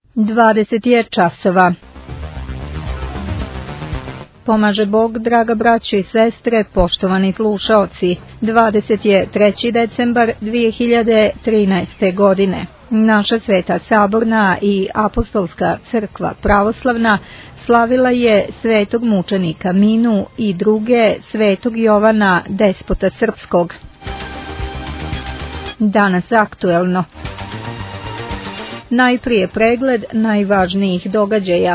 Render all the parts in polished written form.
20 je časova. Pomaže Bog, draga braćo i sestre, poštovani slušaoci. 23. decembar 2013. godine. Naša Sveta Saborna i Apostolska crkva pravoslavna slavila je svetog mučenika Minu i druge svetog Jovana, despota srpskog. Danas aktuelno. Najprije pregled najvažnijih događaja.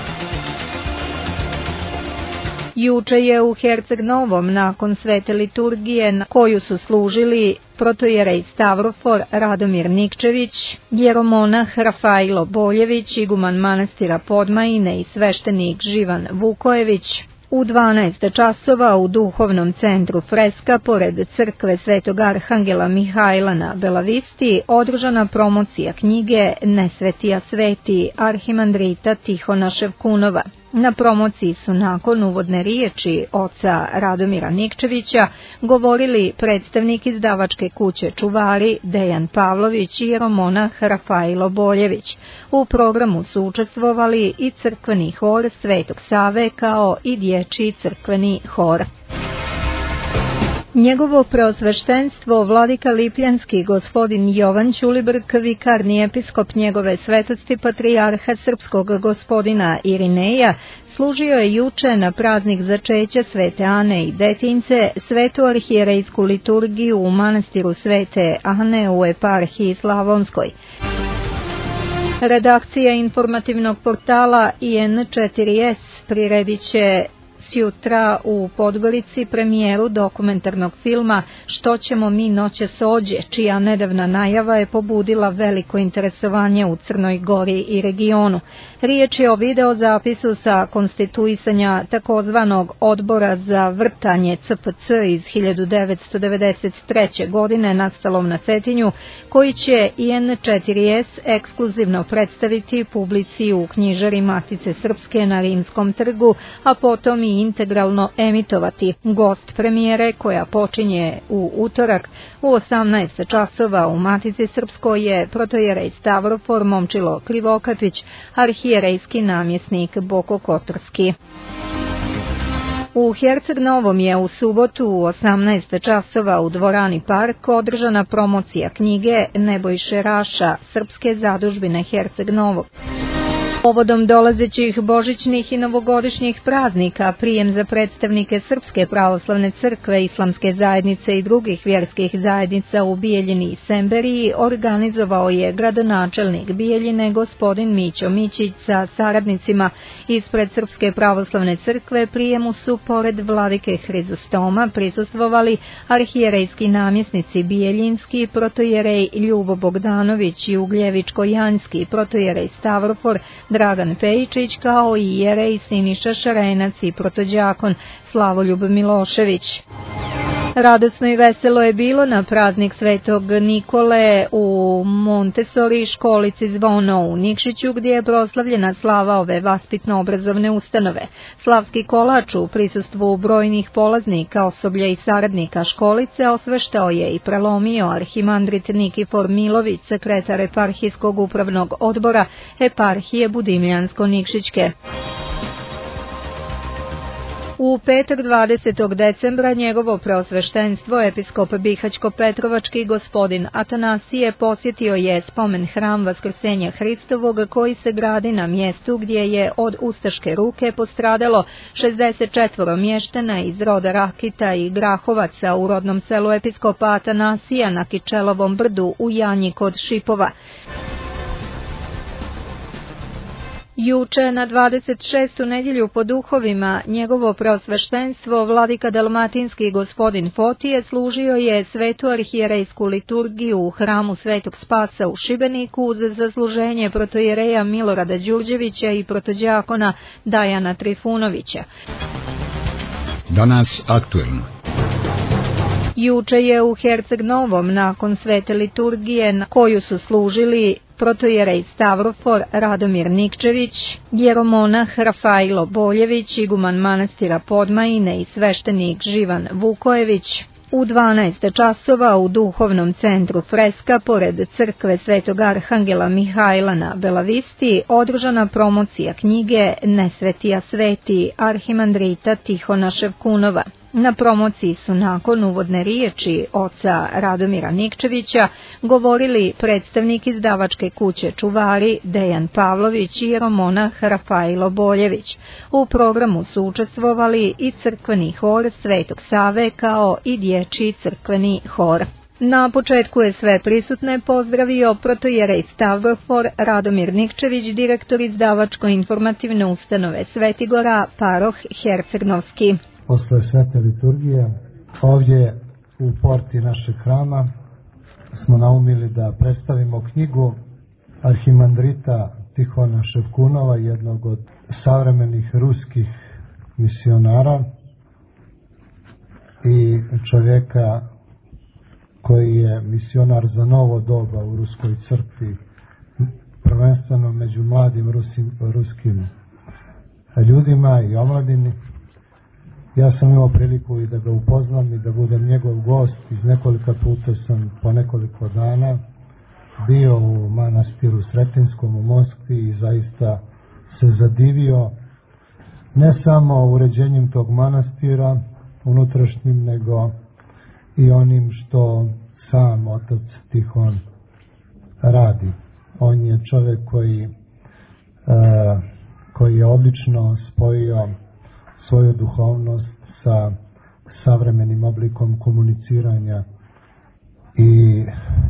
Juče je u Herceg Novom nakon svete liturgije na koju su služili protojerej Stavrofor Radomir Nikčević, jeromonah Rafailo Boljević, iguman manastira Podmajine i sveštenik Živan Vukojević, u 12 časova u duhovnom centru Freska pored crkve Svetog Arhangela Mihajla na Belavisti održana promocija knjige Nesvetija sveti arhimandrita Tihona Ševkunova. Na promociji su nakon uvodne riječi oca Radomira Nikčevića govorili predstavnik izdavačke kuće Čuvari Dejan Pavlović i jeromonah Rafailo Boljević. U programu su učestvovali i crkveni hor Svetog Save kao i dječji crkveni hor. Njegovo preosveštenstvo vladika Lipljanski gospodin Jovan Ćulibrk, vikarni episkop njegove svetosti patrijarha srpskog gospodina Irineja, služio je juče na praznik začeća Svete Ane i Detinjce svetu arhijerejsku liturgiju u manastiru Svete Ane u eparhiji Slavonskoj. Redakcija informativnog portala IN4S priredit će sjutra u Podgorici premijeru dokumentarnog filma Što ćemo mi noćas ođe, čija nedavna najava je pobudila veliko interesovanje u Crnoj Gori i regionu. Riječ je o videozapisu sa konstituisanja takozvanog odbora za vrtanje CPC iz 1993. godine nastalom na Cetinju, koji će IN4S ekskluzivno predstaviti publici u knjižari Matice Srpske na Rimskom trgu, a potom i integralno emitovati. Gost premijere, koja počinje u utorak u 18 časova u Matici Srpskoj, je protojerej Stavrofor Momčilo Krivokapić, arhijerejski namjesnik Boko Kotorski. U Herceg Novom je u subotu u 18 časova u dvorani Park održana promocija knjige Nebojše Raša, srpske zadužbine Herceg Novog. Povodom dolazećih božićnih i novogodišnjih praznika, prijem za predstavnike Srpske pravoslavne crkve, islamske zajednice i drugih vjerskih zajednica u Bijeljini i Semberiji organizovao je gradonačelnik Bijeljine gospodin Mićo Mićić sa saradnicima. Ispred Srpske pravoslavne crkve prijemu su pored vladike Hrizostoma prisustvovali arhijerejski namjesnici Bijeljinski, protojerej Ljubo Bogdanović i Ugljevičko-Janjski, protojerej Stavrofor Dragan Pejičić, kao i jerej Siniša Šarenac i protođakon Slavoljub Milošević. Radosno i veselo je bilo na praznik Svetog Nikole u Montessori školici Zvono u Nikšiću, gdje je proslavljena slava ove vaspitno-obrazovne ustanove. Slavski kolač u prisustvu brojnih polaznika, osoblja i saradnika školice osveštao je i prelomio arhimandrit Nikifor Milović, sekretar eparhijskog upravnog odbora eparhije Budimljansko-Nikšićke. U petak 20. decembra njegovo preosveštenstvo episkop Bihaćko-Petrovački gospodin Atanasije posjetio je spomen hram Vaskrsenja Hristovog, koji se gradi na mjestu gdje je od ustaške ruke postradalo 64 mještana iz roda Rakita i Grahovaca u rodnom selu episkopa Atanasija na Kičelovom brdu u Janji kod Šipova. Juče na 26. nedjelju po duhovima njegovo preosveštenstvo vladika dalmatinski gospodin Fotije služio je svetu arhijerejsku liturgiju u hramu Svetog Spasa u Šibeniku uz zasluženje protojereja Milorada Đurđevića i protođakona Dajana Trifunovića. Danas aktuelno. Juče je u Herceg Novom nakon svete liturgije na koju su služili protojerej Stavrofor Radomir Nikčević, jeromonah Rafailo Boljević, iguman manastira Podmajine i sveštenik Živan Vukojević, U 12 časova u duhovnom centru Freska, pored crkve Svetog Arhangela Mihajla na Belavisti, održana promocija knjige Nesvetija sveti arhimandrita Tihona Ševkunova. Na promociji su nakon uvodne riječi oca Radomira Nikčevića govorili predstavnik izdavačke kuće Čuvari Dejan Pavlović i jeromonah Rafailo Boljević. U programu su učestvovali i crkveni hor Svetog Save kao i dječji crkveni hor. Na početku je sve prisutne pozdravio protojerej Stavrofor Radomir Nikčević, direktor izdavačko-informativne ustanove Svetigora, paroh Hercegnovski. Posle svete liturgije, ovdje u porti našeg hrama smo naumili da predstavimo knjigu arhimandrita Tihona Ševkunova, jednog od savremenih ruskih misionara i čovjeka koji je misionar za novo doba u ruskoj crkvi, prvenstveno među mladim ruskim ljudima i omladini. Ja sam imao priliku i da ga upoznam i da budem njegov gost. Iz nekoliko puta sam po nekoliko dana bio u manastiru Sretinskom u Moskvi i zaista se zadivio ne samo uređenjem tog manastira unutrašnjim, nego i onim što sam otac Tihon radi. On je čovjek koji je odlično spojio svoju duhovnost sa savremenim oblikom komuniciranja i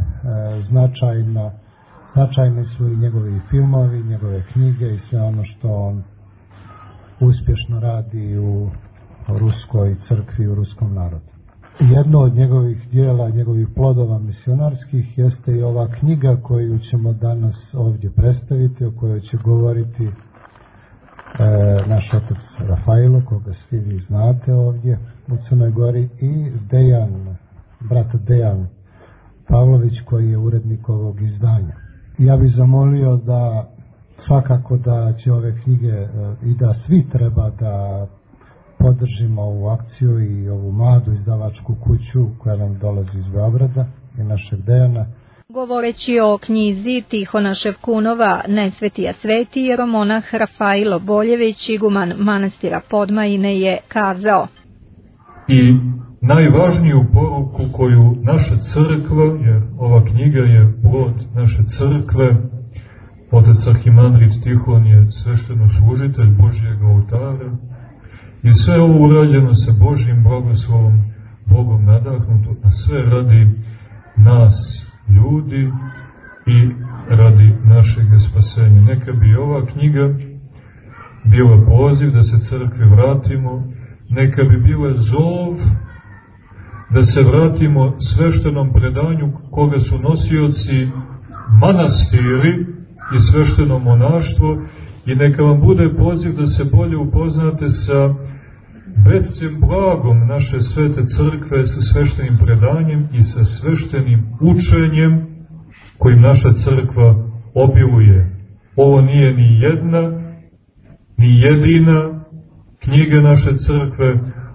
značajni su i njegovi filmovi, njegove knjige i sve ono što on uspješno radi u ruskoj crkvi i u ruskom narodu. Jedno od njegovih dijela, njegovih plodova misionarskih jeste i ova knjiga koju ćemo danas ovdje predstaviti, o kojoj će govoriti naš otac Rafailo, koga svi vi znate ovdje u Crnoj Gori, i brat Dejan Pavlović, koji je urednik ovog izdanja. Ja bih zamolio da svakako da će ove knjige i da svi treba da podržimo ovu akciju i ovu mladu izdavačku kuću koja nam dolazi iz Beograda i našeg Dejana. Govoreći o knjizi Tihona Ševkunova Nesvetija sveti, jeromonah Rafailo Boljević, iguman manastira Podmajine, je kazao: I najvažniju poruku koju naša crkva, jer ova knjiga je plod naše crkve, otac arhimandrit Tihon je sveštenoslужitelj Božjeg oltara i sve ovo urađeno sa Božjim blagoslovom, Bogom nadahnuto, a sve radi nas ljudi i radi našeg spasenja. Neka bi ova knjiga bila poziv da se crkvi vratimo, neka bi bila zov da se vratimo sveštenom predanju koga su nosioci manastiri i svešteno monaštvo, i neka vam bude poziv da se bolje upoznate sa bescem blagom naše svete crkve, sa sveštenim predanjem i sa sveštenim učenjem kojim naša crkva obiluje. Ovo nije ni jedna, ni jedina knjiga naše crkve.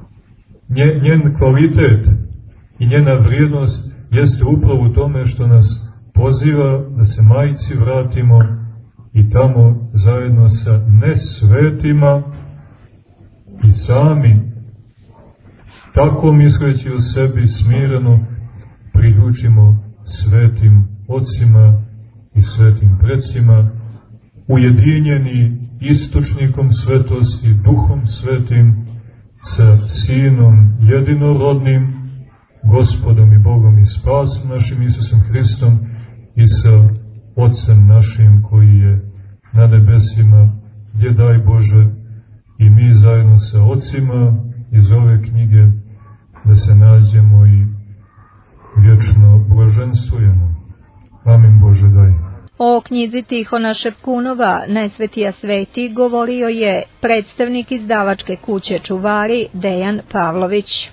Njen kvalitet i njena vrijednost jeste upravo u tome što nas poziva da se majci vratimo i tamo zajedno sa nesvetima i sami, tako misleći o sebi smireno, priključimo svetim ocima i svetim precima, ujedinjeni istočnikom svetosti, duhom svetim, sa Sinom jedinorodnim, Gospodom i Bogom i Spasom našim Isusom Hristom, i sa Otcem našim koji je na nebesima, gdje daj Bože i mi zajedno sa ocima iz ove knjige da se nađemo i vječno blaženstvujemo. Amin Bože daj. O knjizi Tihona Ševkunova Nesvetija sveti govorio je predstavnik izdavačke kuće Čuvari Dejan Pavlović.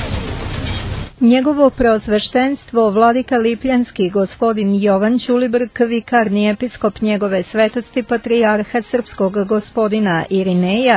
Njegovo preosveštenstvo vladika Lipljanski gospodin Jovan Ćulibrk, vikarni episkop njegove svetosti patrijarha srpskog gospodina Irineja,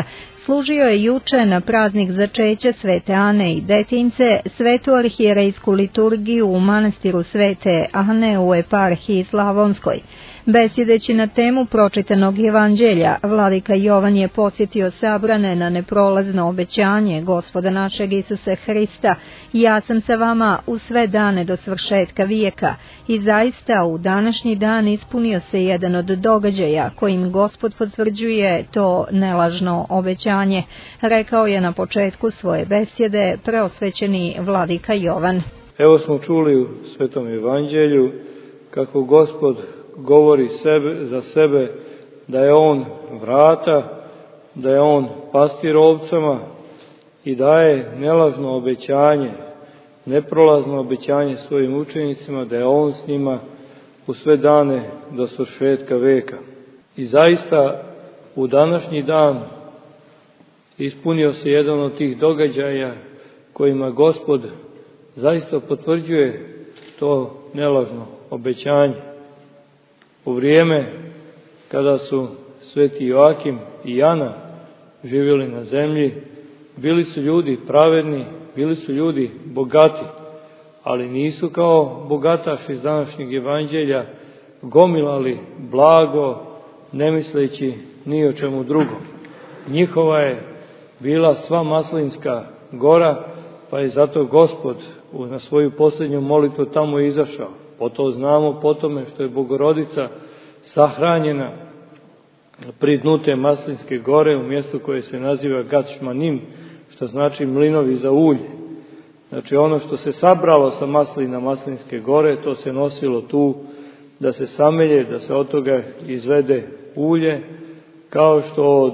odslužio je juče na praznik začeća Svete Ane i Detinjce svetu arhijerejsku liturgiju u manastiru Svete Ane u eparhiji Slavonskoj. Besjedeći na temu pročitanog evanđelja, vladika Jovan je podsjetio sabrane na neprolazno obećanje Gospoda našeg Isuse Hrista: ja sam sa vama u sve dane do svršetka vijeka. I zaista u današnji dan ispunio se jedan od događaja kojim Gospod potvrđuje to nelažno obećanje, rekao je na početku svoje besjede preosvećeni vladika Jovan. Evo smo čuli u Svetom evanđelju kako Gospod govori za sebe da je on vrata, da je on pastir ovcama i daje nelažno obećanje, neprolazno obećanje svojim učenicima da je on s njima u sve dane do svršetka veka. I zaista u današnji dan ispunio se jedan od tih događaja kojima Gospod zaista potvrđuje to nelažno obećanje. U vrijeme kada su sveti Joakim i Jana živjeli na zemlji, bili su ljudi pravedni, bili su ljudi bogati, ali nisu kao bogataš iz današnjeg evanđelja gomilali blago, ne misleći ni o čemu drugom. Njihova je bila sva Maslinska gora, pa je zato Gospod na svoju posljednju molitvu tamo izašao. To znamo po tome što je Bogorodica sahranjena pri dnu te Maslinske gore u mjestu koje se naziva Gad Šmanim, što znači mlinovi za ulje. Znači ono što se sabralo sa maslina Maslinske gore, to se nosilo tu da se samelje, da se od toga izvede ulje, kao što od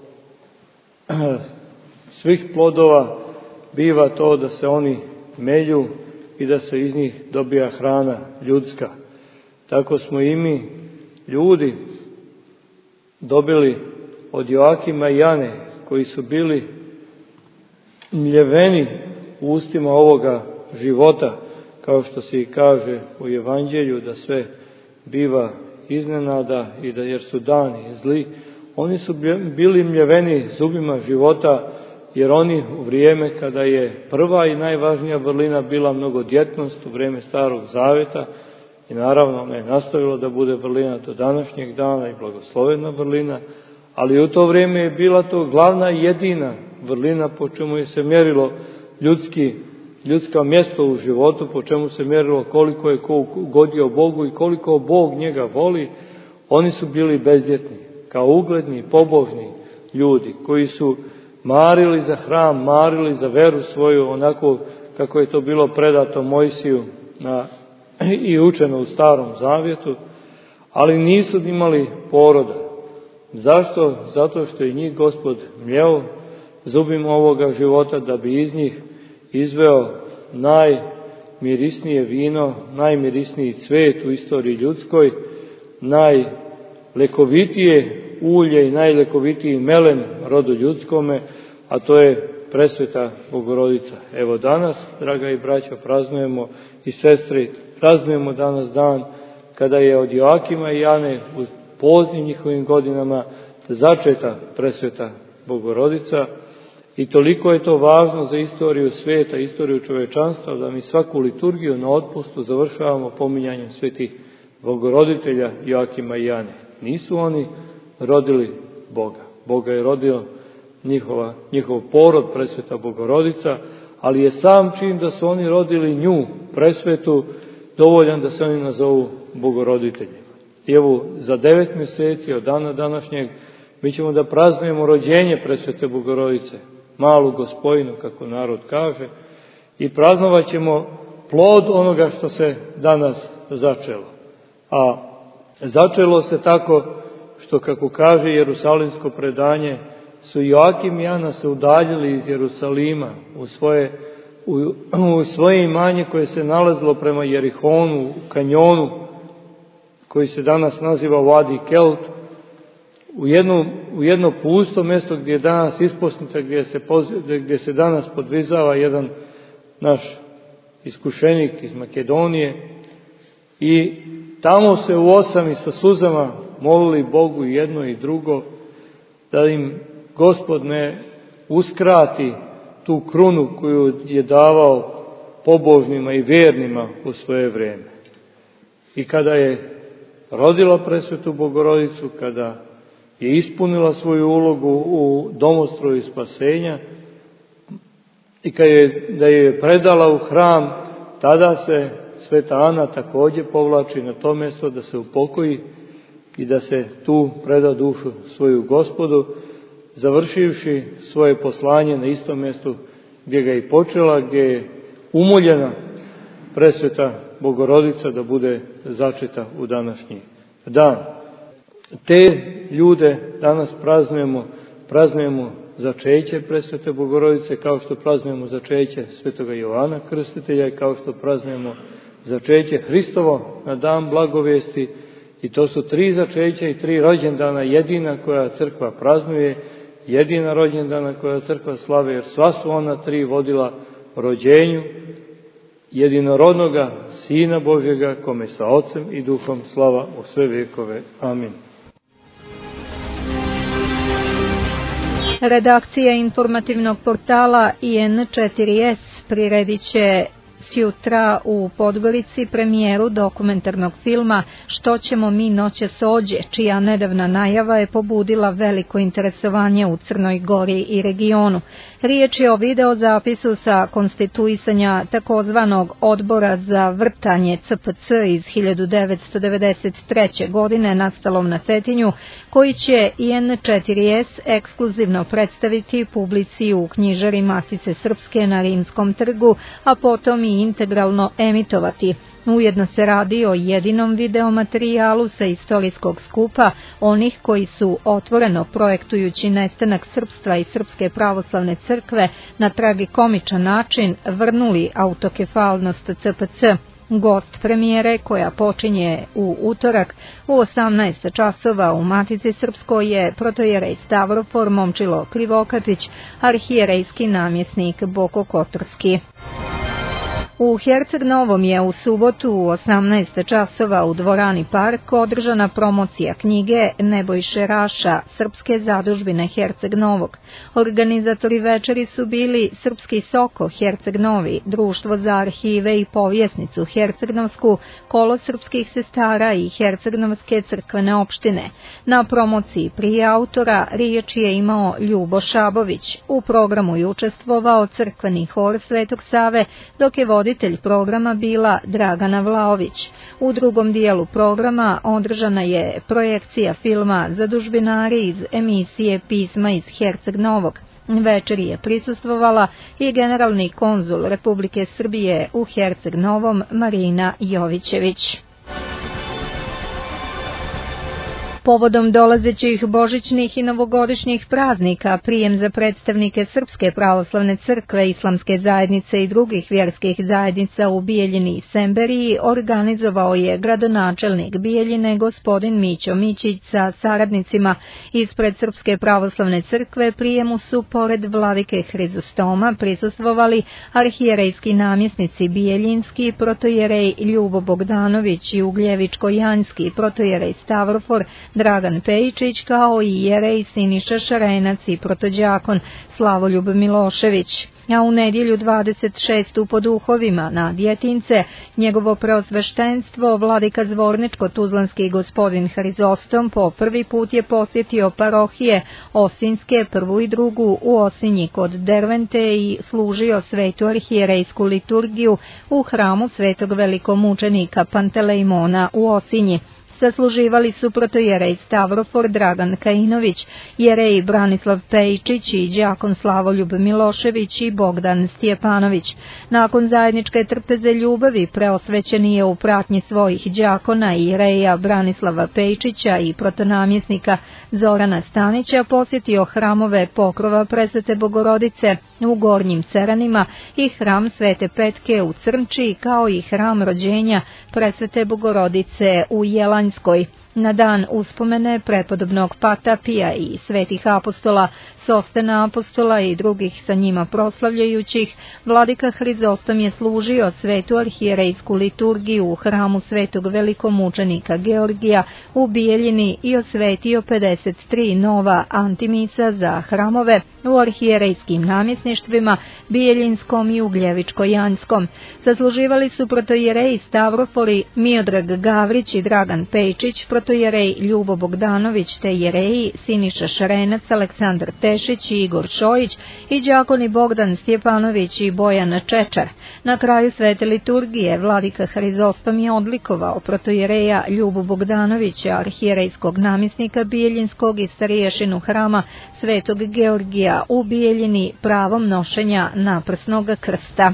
svih plodova biva to da se oni melju i da se iz njih dobija hrana ljudska. Tako smo i mi, ljudi, dobili od Joakima i Jane, koji su bili mljeveni u ustima ovoga života, kao što se i kaže u evanđelju, da sve biva iznenada i da jer su dani zli. Oni su bili mljeveni zubima života, jer oni u vrijeme kada je prva i najvažnija vrlina bila mnogodjetnost, u vrijeme Starog Zaveta, i naravno ona je nastavila da bude vrlina do današnjeg dana i blagoslovena vrlina, ali u to vrijeme je bila to glavna i jedina vrlina po čemu je se mjerilo ljudsko mjesto u životu, po čemu se mjerilo koliko je ko ugodio Bogu i koliko Bog njega voli. Oni su bili bezdjetni, kao ugledni, pobožni ljudi koji su marili za hram, marili za veru svoju, onako kako je to bilo predato Mojsiju i učeno u Starom Zavjetu, ali nisu imali poroda. Zašto? Zato što je njih Gospod mljeo zubima ovoga života da bi iz njih izveo najmirisnije vino, najmirisniji cvet u istoriji ljudskoj, najlekovitije ulje i najlekovitiji melen rodu ljudskome, a to je presveta Bogorodica. Evo danas, draga i braćo, praznujemo i sestre, praznujemo danas dan kada je od Joakima i Jane u poznim njihovim godinama začeta presveta Bogorodica, i toliko je to važno za istoriju svijeta, istoriju čovečanstva, da mi svaku liturgiju na otpustu završavamo pominjanjem svetih Bogoroditelja Joakima i Jane. Nisu oni rodili Boga. Boga je rodio njihov porod, presveta Bogorodica, ali je sam čin da su oni rodili nju, presvetu, dovoljan da se oni nazovu Bogoroditeljima. I evo, za 9 mjeseci od dana današnjeg mi ćemo da praznujemo rođenje presvete Bogorodice, malu Gospojinu, kako narod kaže, i praznovat ćemo plod onoga što se danas začelo. A začelo se tako što, kako kaže jerusalimsko predanje, su Joakim i Jana se udaljili iz Jerusalima u svoje imanje koje se nalazilo prema Jerihonu, u kanjonu koji se danas naziva Vadi Kelt, u jedno pusto mjesto gdje je danas isposnica, gdje se danas podvizava jedan naš iskušenik iz Makedonije, i tamo se u osami sa suzama molili Bogu jedno i drugo da im Gospod ne uskrati tu krunu koju je davao pobožnima i vjernima u svoje vrijeme. I kada je rodila presvetu Bogorodicu, kada je ispunila svoju ulogu u domostroju spasenja i da je predala u hram, tada se sveta Ana također povlači na to mjesto da se upokoji i da se tu preda dušu svoju Gospodu, završivši svoje poslanje na istom mjestu gdje ga je počela, gdje je umoljena presveta Bogorodica da bude začeta u današnji dan. Te ljude danas praznujemo začeće presvete Bogorodice, kao što praznujemo začeće svetoga Jovana Krstitelja i kao što praznujemo začeće Hristovo na dan blagovijesti. I to su 3 začeća i 3 rođendana jedina koja crkva praznuje, jedina rođendana koja crkva slave, jer sva su ona 3 vodila rođenju jedinorodnoga Sina Božjega, kome sa Otcem i Duhom slava u sve vjekove. Amin. Redakcija informativnog portala IN4S priredit će sjutra u Podgorici premijeru dokumentarnog filma Što ćemo mi noćas ođe, čija nedavna najava je pobudila veliko interesovanje u Crnoj Gori i regionu. Riječ je o videozapisu sa konstituisanja takozvanog odbora za vrtanje CPC iz 1993. godine nastalom na Cetinju, koji će IN4S ekskluzivno predstaviti publici u knjižari Matice Srpske na Rimskom trgu, a potom i integralno emitovati. Ujedno se radi o jedinom videomaterijalu sa istorijskog skupa onih koji su otvoreno projektujući nestanak srpstva i Srpske pravoslavne crkve na tragikomičan način vrnuli autokefalnost CPC. Gost premijere, koja počinje u utorak u 18 časova u Matici Srpskoj, je protojerej Stavrofor Momčilo Krivokapić, arhijerejski namjesnik Boko Kotorski. U Herceg Novom je u subotu u 18 časova u dvorani Park održana promocija knjige Nebojše Raša, Srpske zadužbine Herceg Novog. Organizatori večeri su bili Srpski Soko Herceg Novi, Društvo za arhive i povjesnicu Hercegnovsku, Kolo srpskih sestara i Hercegnovske crkvene opštine. Na promociji prije autora riječ je imao Ljubo Šabović. U programu je učestvovao crkveni hor Svetog Save, dok je voditelj programa bila Dragana Vlaović. U drugom dijelu programa održana je projekcija filma Zadužbinari iz emisije Pisma iz Herceg Novog. Večeri je prisustvovala i generalni konzul Republike Srbije u Herceg Novom Marina Jovićević. Povodom dolazećih božićnih i novogodišnjih praznika, prijem za predstavnike Srpske pravoslavne crkve, islamske zajednice i drugih vjerskih zajednica u Bijeljini i Semberiji organizovao je gradonačelnik Bijeljine gospodin Mićo Mićić sa saradnicima. Ispred Srpske pravoslavne crkve prijemu su pored vladike Hrizostoma prisustvovali arhijerejski namjesnici Bijeljinski, protojerej Ljubo Bogdanović i Ugljevičko-Janjski, protojerej Stavrofor Dragan Pejičić, kao i jerej Siniša Šarenac i protođakon Slavoljub Milošević. A u nedjelju 26. u Poduhovima na Djetince njegovo preosveštenstvo vladika Zvorničko-Tuzlanski gospodin Hrizostom po prvi put je posjetio parohije Osinjske, prvu i drugu u Osinji kod Dervente i služio svetu arhijerejsku liturgiju u hramu svetog velikomučenika Pantelejmona u Osinji. Sasluživali su protojerej Stavrofor Dragan Kajinović, jerej Branislav Pejčić i đakon Slavoljub Milošević i Bogdan Stjepanović. Nakon zajedničke trpeze ljubavi preosvećeni je u pratnji svojih đakona i jereja Branislava Pejčića i protonamjesnika Zorana Stanića posjetio hramove Pokrova Presvete Bogorodice u Gornjim Ceranima i hram Svete Petke u Crnči, kao i hram rođenja Presvete Bogorodice u Jelanjskoj. Na dan uspomene prepodobnog Patapija i svetih apostola, Sostena apostola i drugih sa njima proslavljajućih, vladika Hrizostom je služio svetu arhijerejsku liturgiju u hramu svetog velikomučenika Georgija u Bijeljini i osvetio 53 nova antimisa za hramove u arhijerejskim namjesništvima Bijeljinskom i Ugljevičko-Janjskom. Zasluživali su protojereji Stavrofori, Miodrag Gavrić i Dragan Pejčić, protojerej Ljubo Bogdanović te jereji Siniša Šarenac, Aleksandar Tešić i Igor Šojić i đakoni Bogdan Stjepanović i Bojan Čečar. Na kraju svete liturgije vladika Hrizostom je odlikovao protojereja Ljubu Bogdanovića, arhijerejskog namjesnika Bijeljinskog i starješinu hrama svetog Georgija u Bijeljini pravom nošenja naprsnog krsta.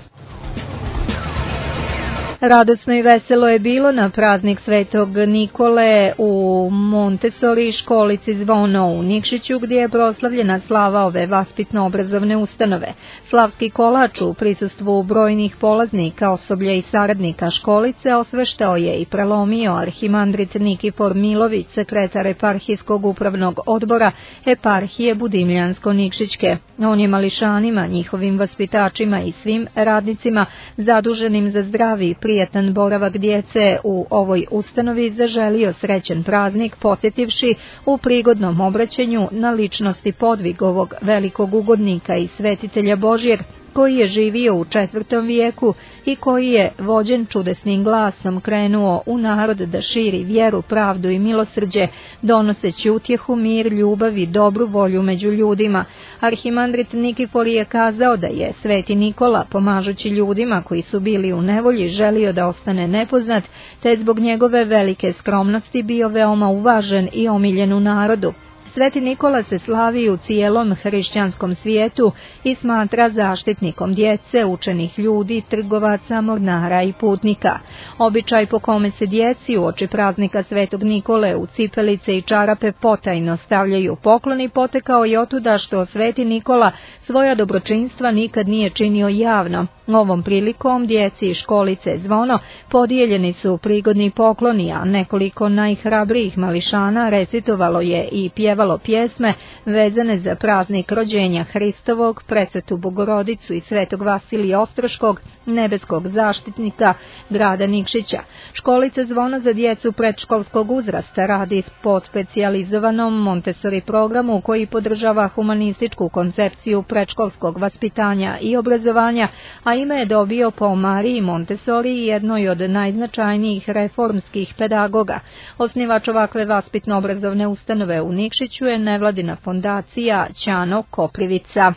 Radosno i veselo je bilo na praznik svetog Nikole u Montessori školici Zvono u Nikšiću, gdje je proslavljena slava ove vaspitno-obrazovne ustanove. Slavski kolač u prisustvu brojnih polaznika, osoblja i saradnika školice osveštao je i prelomio arhimandrit Nikifor Milović, sekretar eparhijskog upravnog odbora eparhije Budimljansko-Nikšićke. On je mališanima, njihovim vaspitačima i svim radnicima zaduženim za zdravi prijatan boravak djece u ovoj ustanovi zaželio srećan praznik, podsjetivši u prigodnom obraćanju na ličnost i podvig ovog velikog ugodnika i svetitelja Božjeg, koji je živio u 4. vijeku i koji je vođen čudesnim glasom krenuo u narod da širi vjeru, pravdu i milosrđe, donoseći utjehu, mir, ljubav i dobru volju među ljudima. Arhimandrit Nikifor je kazao da je sveti Nikola, pomažući ljudima koji su bili u nevolji, želio da ostane nepoznat, te zbog njegove velike skromnosti bio veoma uvažen i omiljen u narodu. Sveti Nikola se slavi u cijelom hrišćanskom svijetu i smatra zaštitnikom djece, učenih ljudi, trgovaca, mornara i putnika. Običaj po kome se djeci uoči praznika Svetog Nikole u cipelice i čarape potajno stavljaju pokloni potekao je otuda što Sveti Nikola svoja dobročinstva nikad nije činio javno. Ovom prilikom djeci iz školice Zvono podijeljeni su prigodni pokloni, a nekoliko najhrabrijih mališana recitovalo je i pjevalo pjesme vezane za praznik rođenja Hristovog, Presvetu Bogorodicu i Svetog Vasilija Ostroškog, nebeskog zaštitnika grada Nikšića. Školica Zvono za djecu predškolskog uzrasta radi po specijalizovanom Montessori programu koji podržava humanističku koncepciju predškolskog vaspitanja i obrazovanja, a ime je dobio po Mariji Montessori, jednoj od najznačajnijih reformskih pedagoga. Osnivač ovakve vaspitno-obrazovne ustanove u Nikšiću je nevladina fondacija Ćano Koprivica.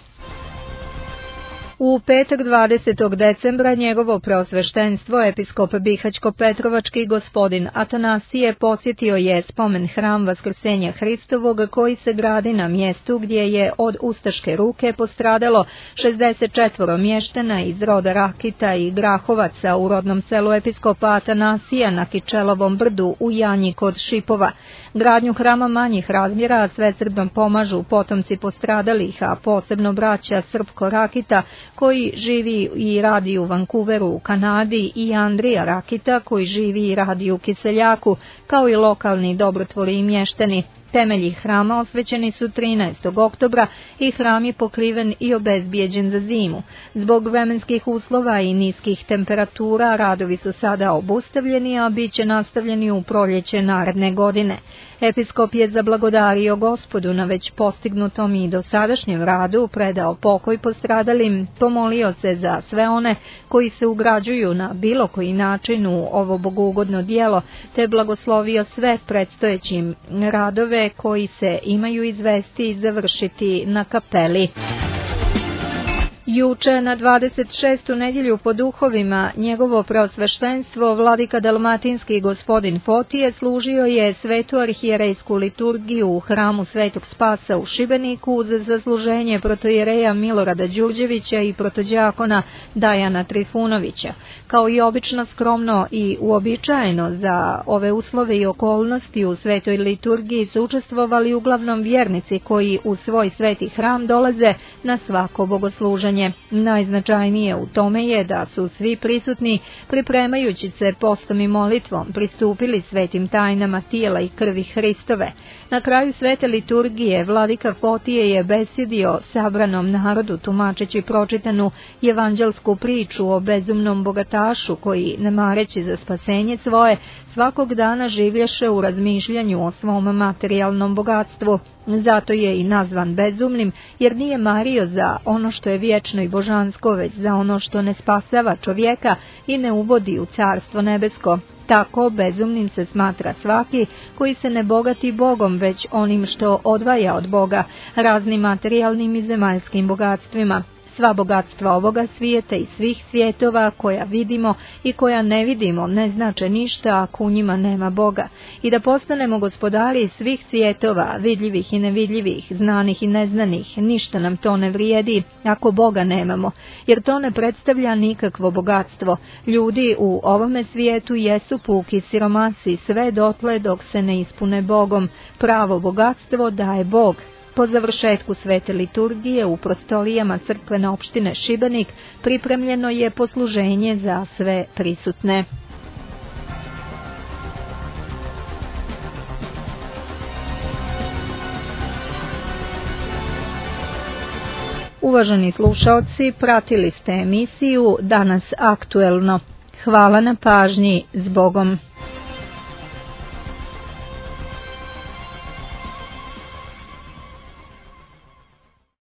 U petak 20. decembra njegovo preosveštenstvo episkop Bihaćko-Petrovački gospodin Atanasije posjetio je spomen hram Vaskrsenja Hristovog koji se gradi na mjestu gdje je od ustaške ruke postradalo 64 mještana iz roda Rakita i Grahovaca u rodnom selu episkopa Atanasija na Kičelovom brdu u Janji kod Šipova. Gradnju hrama manjih razmjera svesrdno pomažu potomci postradalih, a posebno braća Srpko Rakita koji živi i radi u Vancouveru u Kanadi i Andrija Rakita koji živi i radi u Kiseljaku, kao i lokalni dobrotvori i mještani. Temelji hrama osvećeni su 13. oktobra i hram je pokriven i obezbijeđen za zimu. Zbog vremenskih uslova i niskih temperatura radovi su sada obustavljeni, a bit će nastavljeni u proljeće naredne godine. Episkop je zablagodario Gospodu na već postignutom i dosadašnjem radu, predao pokoj postradalim, pomolio se za sve one koji se ugrađuju na bilo koji način u ovo bogugodno djelo, te blagoslovio sve predstojećim radove koji se imaju izvesti i završiti na kapeli. Juče na 26. nedjelju po duhovima njegovo preosveštenstvo vladika dalmatinski gospodin Fotije služio je svetu arhijerejsku liturgiju u hramu Svetog Spasa u Šibeniku uz zasluženje protojereja Milorada Đurđevića i protođakona Dajana Trifunovića. Kao i obično skromno i uobičajeno za ove uslove i okolnosti u svetoj liturgiji su učestvovali uglavnom vjernici koji u svoj sveti hram dolaze na svako bogosluženje. pitanje. Najznačajnije u tome je da su svi prisutni, pripremajući se postom i molitvom, pristupili svetim tajnama tijela i krvi Hristove. Na kraju svete liturgije vladika Fotije je besjedio sabranom narodu tumačeći pročitanu evanđelsku priču o bezumnom bogatašu koji, ne mareći za spasenje svoje, svakog dana življeše u razmišljanju o svom materijalnom bogatstvu. Zato je i nazvan bezumnim, jer nije mario za ono što je vječno i božansko, već za ono što ne spasava čovjeka i ne uvodi u carstvo nebesko. Tako bezumnim se smatra svaki koji se ne bogati Bogom, već onim što odvaja od Boga, raznim materijalnim i zemaljskim bogatstvima. Sva bogatstva ovoga svijeta i svih svjetova koja vidimo i koja ne vidimo ne znače ništa ako u njima nema Boga. I da postanemo gospodari svih svjetova, vidljivih i nevidljivih, znanih i neznanih, ništa nam to ne vrijedi ako Boga nemamo, jer to ne predstavlja nikakvo bogatstvo. Ljudi u ovome svijetu jesu puki siromasi sve dotle dok se ne ispune Bogom. Pravo bogatstvo daje Bog. Po završetku svete liturgije u prostorijama crkvene opštine Šibenik pripremljeno je posluženje za sve prisutne. Uvaženi slušaoci, pratili ste emisiju Danas aktuelno. Hvala na pažnji, s Bogom.